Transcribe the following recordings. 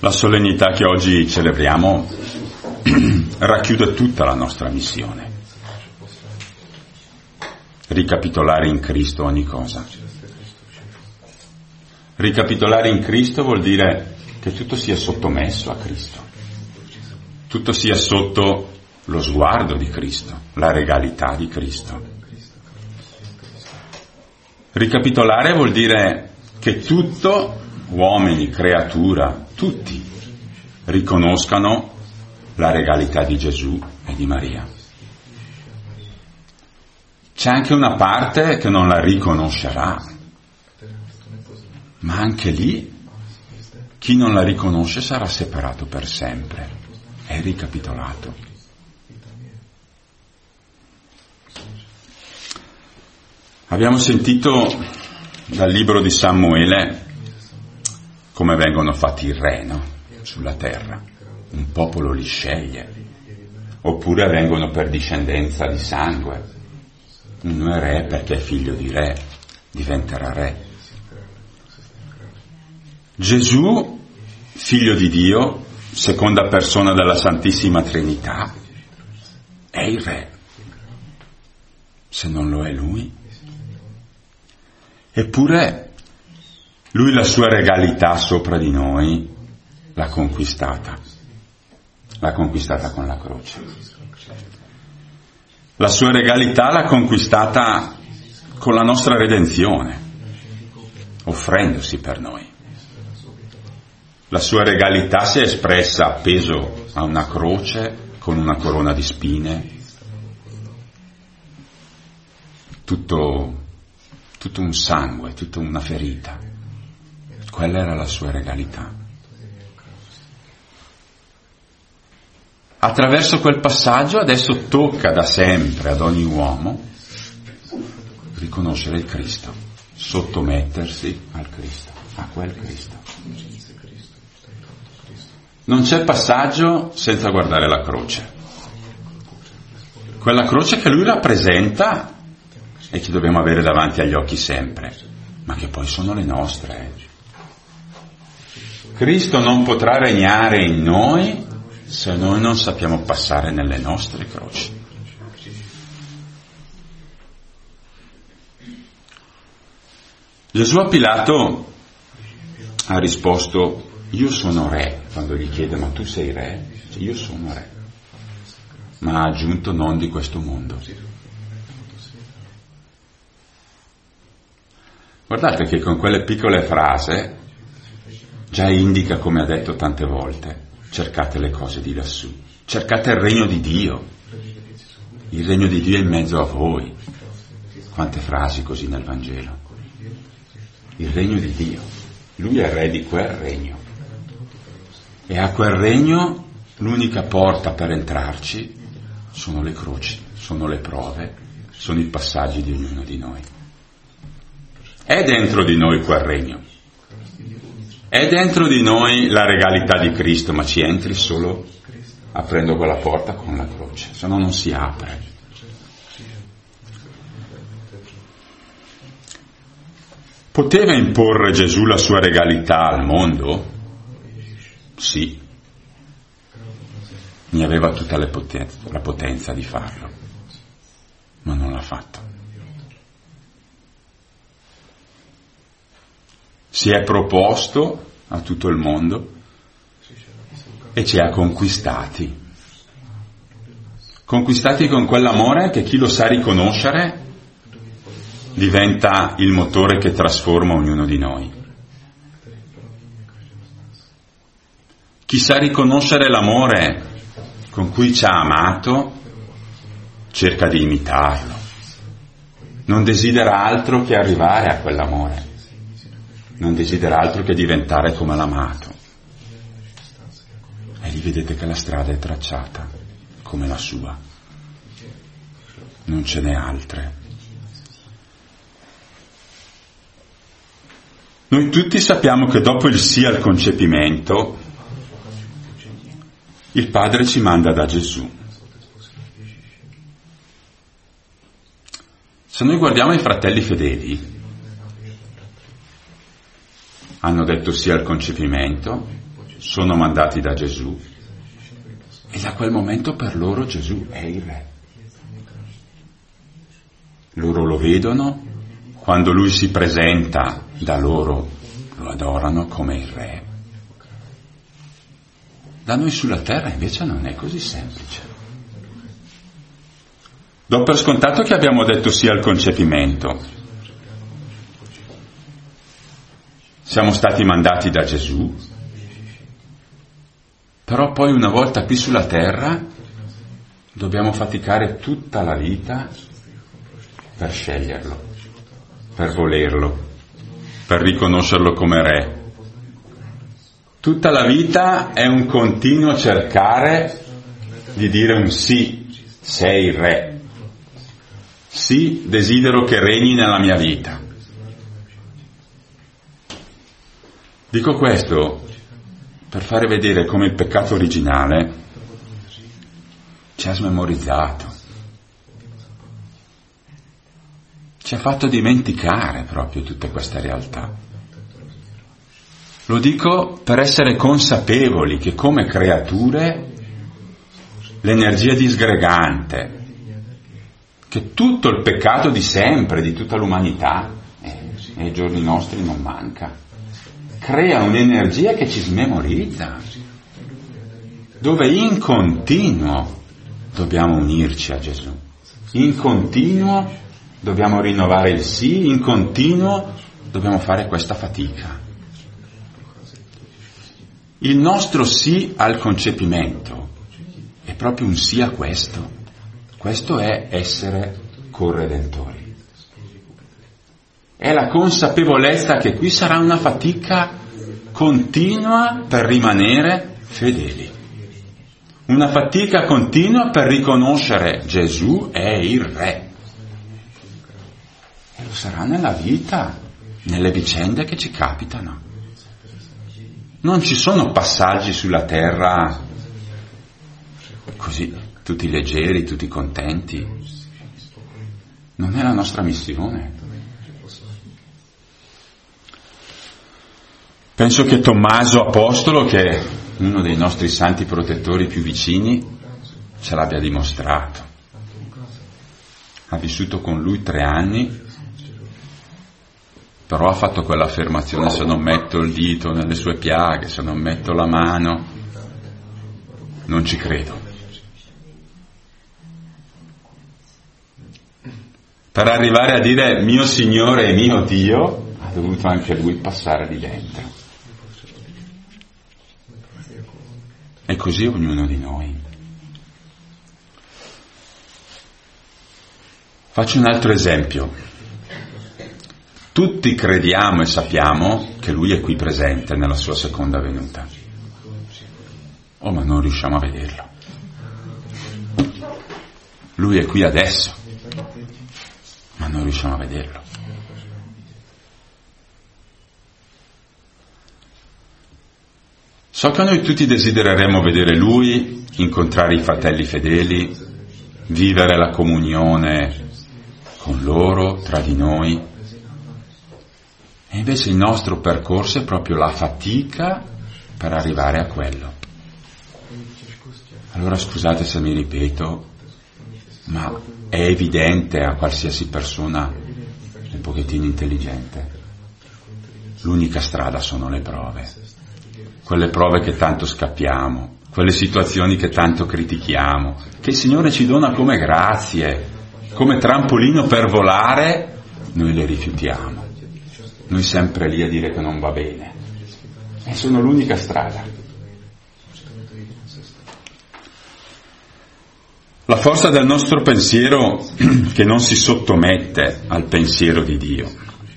La solennità che oggi celebriamo racchiude tutta la nostra missione. Ricapitolare in Cristo ogni cosa. Ricapitolare in Cristo vuol dire che tutto sia sottomesso a Cristo. Tutto sia sotto lo sguardo di Cristo, la regalità di Cristo. Ricapitolare vuol dire che tutto, uomini, creatura, tutti riconoscano la regalità di Gesù e di Maria. C'è anche una parte che non la riconoscerà, ma anche lì chi non la riconosce sarà separato per sempre, è ricapitolato. Abbiamo sentito dal libro di Samuele come vengono fatti i re, no? Sulla terra. Un popolo li sceglie, oppure vengono per discendenza di sangue. Uno è re perché è figlio di re, diventerà re. Gesù, figlio di Dio, seconda persona della Santissima Trinità, è il re. Se non lo è lui. Eppure lui la sua regalità sopra di noi l'ha conquistata con la croce. La sua regalità l'ha conquistata con la nostra redenzione, offrendosi per noi. La sua regalità si è espressa appeso a una croce con una corona di spine, tutto un sangue, tutta una ferita. Quella era la sua regalità. Attraverso quel passaggio adesso tocca da sempre ad ogni uomo riconoscere il Cristo, sottomettersi al Cristo, a quel Cristo. Non c'è passaggio senza guardare la croce. Quella croce che lui rappresenta e che dobbiamo avere davanti agli occhi sempre, ma che poi sono le nostre. Cristo non potrà regnare in noi se noi non sappiamo passare nelle nostre croci. Gesù a Pilato ha risposto: io sono re. Quando gli chiede: ma tu sei re? Io sono re. Ma ha aggiunto: non di questo mondo. Guardate che con quelle piccole frasi già indica, come ha detto tante volte, cercate le cose di lassù, cercate il regno di Dio, il regno di Dio è in mezzo a voi. Quante frasi così nel Vangelo. Il regno di Dio, lui è re di quel regno, e a quel regno l'unica porta per entrarci sono le croci, sono le prove, sono i passaggi di ognuno di noi. È dentro di noi quel regno, è dentro di noi la regalità di Cristo, ma ci entri solo aprendo quella porta con la croce, se no non si apre. Poteva imporre Gesù la sua regalità al mondo? Sì, ne aveva tutta la potenza di farlo, ma non l'ha fatto. Si è proposto a tutto il mondo e ci ha conquistati con quell'amore che chi lo sa riconoscere diventa il motore che trasforma ognuno di noi. Chi sa riconoscere l'amore con cui ci ha amato cerca di imitarlo, non desidera altro che arrivare a quell'amore. Non desidera altro che diventare come l'amato. E lì vedete che la strada è tracciata come la sua. Non ce n'è altre. Noi tutti sappiamo che dopo il sì al concepimento, il Padre ci manda da Gesù. Se noi guardiamo i fratelli fedeli, hanno detto sì al concepimento, sono mandati da Gesù e da quel momento per loro Gesù è il Re. Loro lo vedono, quando Lui si presenta da loro lo adorano come il Re. Da noi sulla terra invece non è così semplice. Do per scontato che abbiamo detto sì al concepimento. Siamo stati mandati da Gesù, però poi una volta qui sulla terra dobbiamo faticare tutta la vita per sceglierlo, per volerlo, per riconoscerlo come Re. Tutta la vita è un continuo cercare di dire un sì, sei il Re. Sì, desidero che regni nella mia vita. Dico questo per fare vedere come il peccato originale ci ha smemorizzato, ci ha fatto dimenticare proprio tutte queste realtà. Lo dico per essere consapevoli che come creature l'energia disgregante, che tutto il peccato di sempre, di tutta l'umanità, nei giorni nostri non manca, crea un'energia che ci smemorizza, dove in continuo dobbiamo unirci a Gesù, in continuo dobbiamo rinnovare il sì, in continuo dobbiamo fare questa fatica. Il nostro sì al concepimento è proprio un sì a questo. Questo è essere corredentori. È la consapevolezza che qui sarà una fatica continua per rimanere fedeli. Una fatica continua per riconoscere Gesù è il Re. E lo sarà nella vita, nelle vicende che ci capitano. Non ci sono passaggi sulla terra così, tutti leggeri, tutti contenti. Non è la nostra missione. Penso che Tommaso Apostolo, che è uno dei nostri santi protettori più vicini, ce l'abbia dimostrato. Ha vissuto con lui 3 anni, però ha fatto quell'affermazione: se non metto il dito nelle sue piaghe, se non metto la mano, non ci credo. Per arrivare a dire mio Signore e mio Dio, ha dovuto anche lui passare di dentro. E così ognuno di noi. Faccio un altro esempio. Tutti crediamo e sappiamo che Lui è qui presente nella sua seconda venuta. Oh, ma non riusciamo a vederlo. Lui è qui adesso, ma non riusciamo a vederlo. So che noi tutti desidereremmo vedere Lui, incontrare i fratelli fedeli, vivere la comunione con loro, tra di noi. E invece il nostro percorso è proprio la fatica per arrivare a quello. Allora scusate se mi ripeto, ma è evidente a qualsiasi persona un pochettino intelligente. L'unica strada sono le prove. Quelle prove che tanto scappiamo, quelle situazioni che tanto critichiamo, che il Signore ci dona come grazie, come trampolino per volare, noi le rifiutiamo. Noi sempre lì a dire che non va bene. E sono l'unica strada. La forza del nostro pensiero che non si sottomette al pensiero di Dio.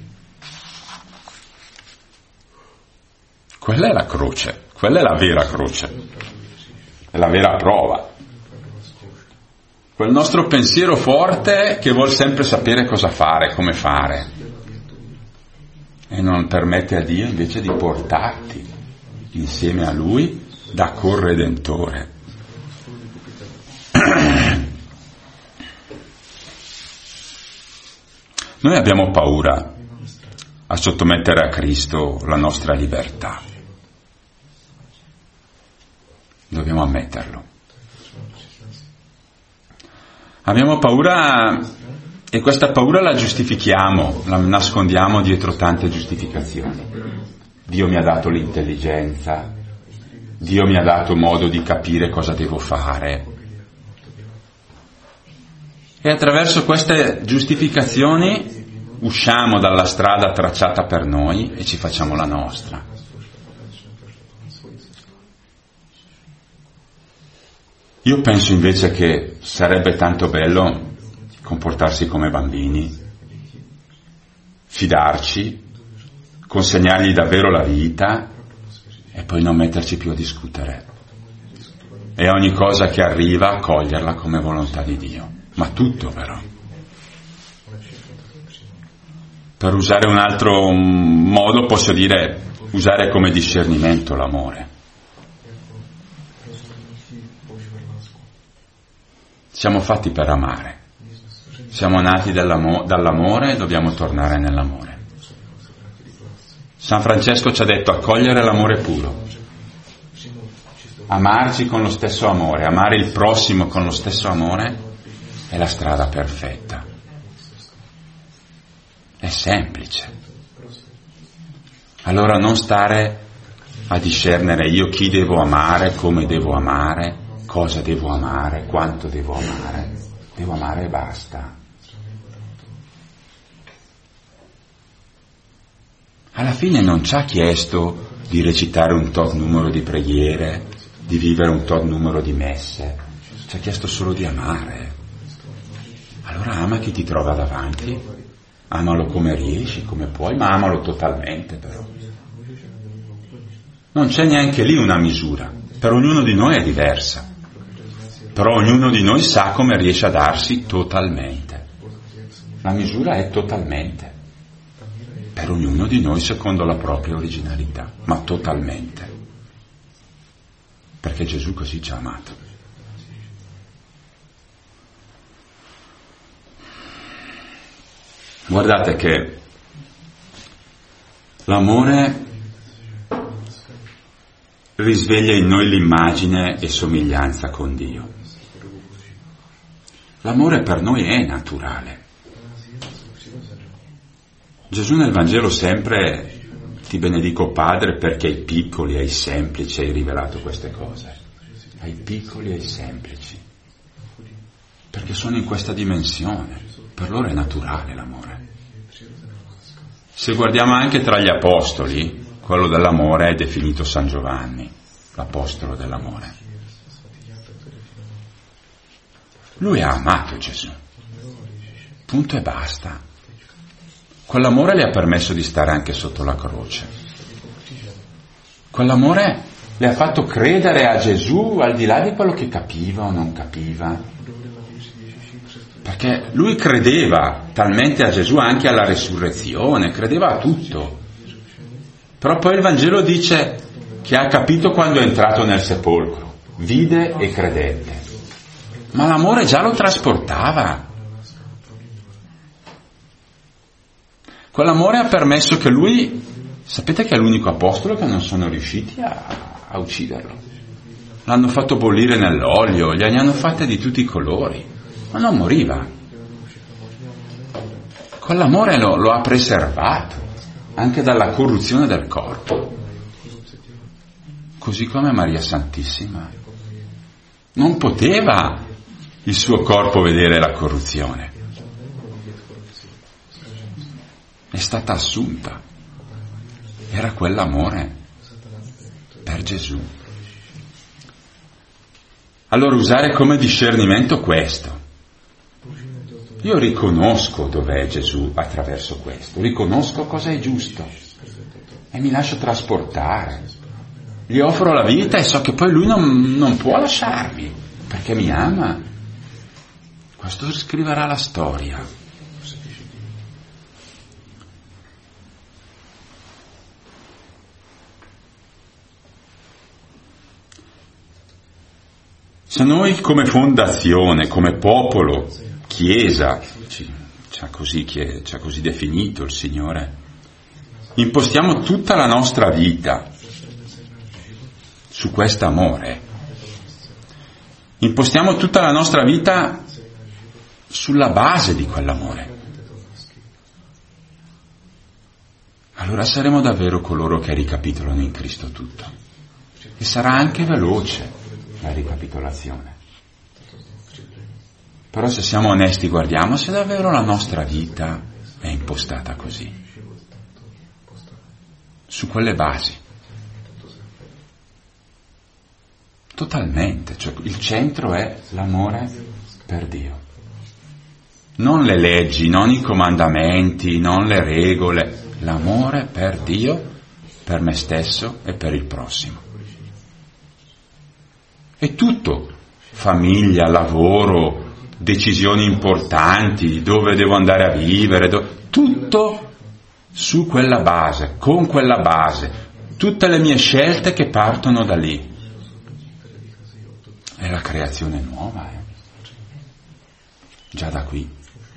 Quella è la croce, quella è la vera croce, è la vera prova. Quel nostro pensiero forte che vuol sempre sapere cosa fare, come fare. E non permette a Dio invece di portarti insieme a Lui da corredentore. Noi abbiamo paura a sottomettere a Cristo la nostra libertà. dobbiamo ammetterlo. Abbiamo paura e questa paura la giustifichiamo, la nascondiamo dietro tante giustificazioni. Dio mi ha dato l'intelligenza, Dio mi ha dato modo di capire cosa devo fare. E attraverso queste giustificazioni usciamo dalla strada tracciata per noi e ci facciamo la nostra. Io penso invece che sarebbe tanto bello comportarsi come bambini, fidarci, consegnargli davvero la vita e poi non metterci più a discutere. E ogni cosa che arriva accoglierla come volontà di Dio. Ma tutto però. Per usare un altro modo posso dire usare come discernimento l'amore. Siamo fatti per amare. Siamo nati dall'amore e dobbiamo tornare nell'amore. San Francesco ci ha detto accogliere l'amore puro, amarci con lo stesso amore, amare il prossimo con lo stesso amore è la strada perfetta. È semplice. Allora non stare a discernere io chi devo amare, come devo amare, cosa devo amare, quanto devo amare. Devo amare e basta. Alla fine non ci ha chiesto di recitare un tot numero di preghiere, di vivere un tot numero di messe. Ci ha chiesto solo di amare. Allora ama chi ti trova davanti, amalo come riesci, come puoi, ma amalo totalmente però. Non c'è neanche lì una misura, per ognuno di noi è diversa, però ognuno di noi sa come riesce a darsi totalmente. La misura è totalmente, per ognuno di noi secondo la propria originalità, ma totalmente, perché Gesù così ci ha amato. Guardate che l'amore risveglia in noi l'immagine e somiglianza con Dio. L'amore per noi è naturale. Gesù nel Vangelo sempre ti benedico Padre perché ai piccoli, ai semplici hai rivelato queste cose. Ai piccoli e ai semplici. Perché sono in questa dimensione. Per loro è naturale l'amore. Se guardiamo anche tra gli apostoli, quello dell'amore è definito San Giovanni, l'apostolo dell'amore. Lui ha amato Gesù. Punto e basta. Quell'amore le ha permesso di stare anche sotto la croce. Quell'amore le ha fatto credere a Gesù al di là di quello che capiva o non capiva. Perché lui credeva talmente a Gesù, anche alla resurrezione, credeva a tutto. Però poi il Vangelo dice che ha capito quando è entrato nel sepolcro, vide e credette. Ma l'amore già lo trasportava. Quell'amore ha permesso che lui, sapete che è l'unico apostolo che non sono riusciti a ucciderlo. L'hanno fatto bollire nell'olio, gli hanno fatte di tutti i colori. Ma non moriva. Quell'amore lo ha preservato anche dalla corruzione del corpo. Così come Maria Santissima. Non poteva il suo corpo vedere la corruzione. È stata assunta. Era quell'amore per Gesù. Allora usare come discernimento questo. Io riconosco dov'è Gesù attraverso questo, riconosco cosa è giusto e mi lascio trasportare. Gli offro la vita e so che poi lui non può lasciarmi perché mi ama. Questo scriverà la storia. Se noi come fondazione, come popolo, Chiesa, ci ha così definito il Signore, impostiamo tutta la nostra vita su quest'amore, impostiamo tutta la nostra vita sulla base di quell'amore, allora saremo davvero coloro che ricapitolano in Cristo tutto. E sarà anche veloce la ricapitolazione. Però se siamo onesti guardiamo se davvero la nostra vita è impostata così, su quelle basi. Totalmente, cioè il centro è l'amore per Dio. Non le leggi, non i comandamenti, non le regole, l'amore per Dio, per me stesso e per il prossimo. E tutto, famiglia, lavoro, decisioni importanti, dove devo andare a vivere, tutto su quella base, con quella base, tutte le mie scelte che partono da lì. È la creazione nuova, già da qui.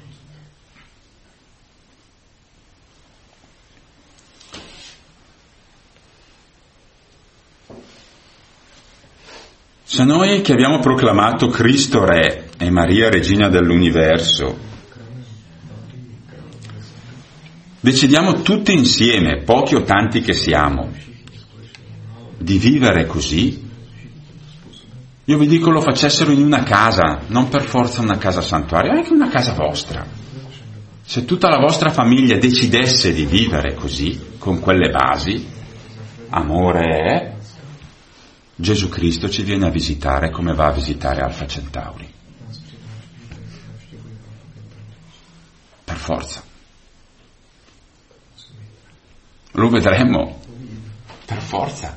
Se noi che abbiamo proclamato Cristo Re e Maria Regina dell'Universo decidiamo tutti insieme, pochi o tanti che siamo, di vivere così, io vi dico lo facessero in una casa, non per forza una casa santuario, anche una casa vostra. Se tutta la vostra famiglia decidesse di vivere così, con quelle basi, amore è, Gesù Cristo ci viene a visitare come va a visitare Alfa Centauri. Per forza. Lo vedremo. Per forza.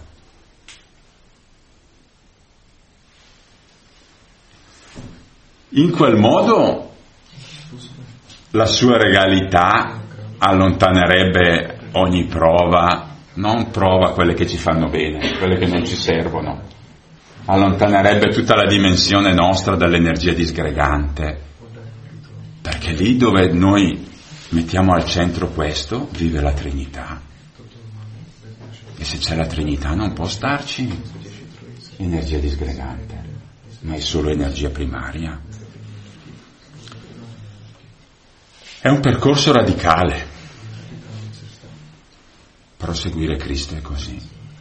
In quel modo la sua regalità allontanerebbe ogni prova, non prova quelle che ci fanno bene, quelle che non ci servono, allontanerebbe tutta la dimensione nostra dall'energia disgregante, perché lì dove noi mettiamo al centro questo, vive la Trinità, e se c'è la Trinità non può starci energia disgregante, ma è solo energia primaria. È un percorso radicale. Proseguire Cristo è così.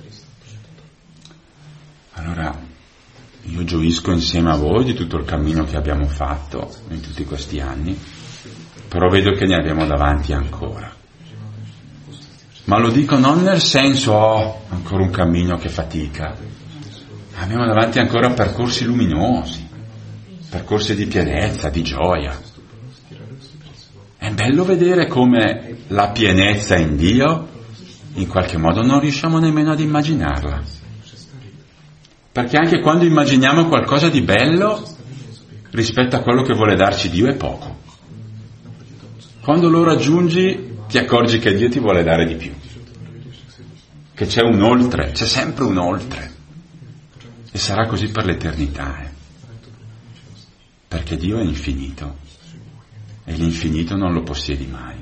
Allora, io gioisco insieme a voi di tutto il cammino che abbiamo fatto in tutti questi anni, però vedo che ne abbiamo davanti ancora. Ma lo dico non nel senso, ancora un cammino che fatica. Abbiamo davanti ancora percorsi luminosi, percorsi di pienezza, di gioia. È bello vedere come la pienezza in Dio in qualche modo non riusciamo nemmeno ad immaginarla. Perché anche quando immaginiamo qualcosa di bello rispetto a quello che vuole darci Dio è poco. Quando lo raggiungi ti accorgi che Dio ti vuole dare di più. Che c'è un oltre, c'è sempre un oltre. E sarà così per l'eternità. Perché Dio è infinito. E l'infinito non lo possiedi mai.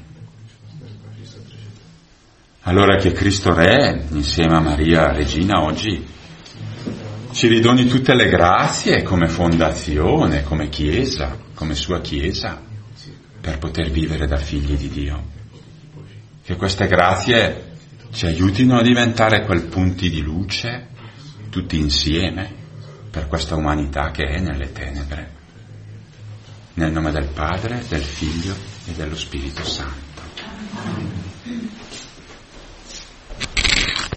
Allora che Cristo Re, insieme a Maria Regina, oggi ci ridoni tutte le grazie come fondazione, come Chiesa, come sua Chiesa, per poter vivere da figli di Dio. Che queste grazie ci aiutino a diventare quel punti di luce, tutti insieme, per questa umanità che è nelle tenebre. Nel nome del Padre, del Figlio e dello Spirito Santo.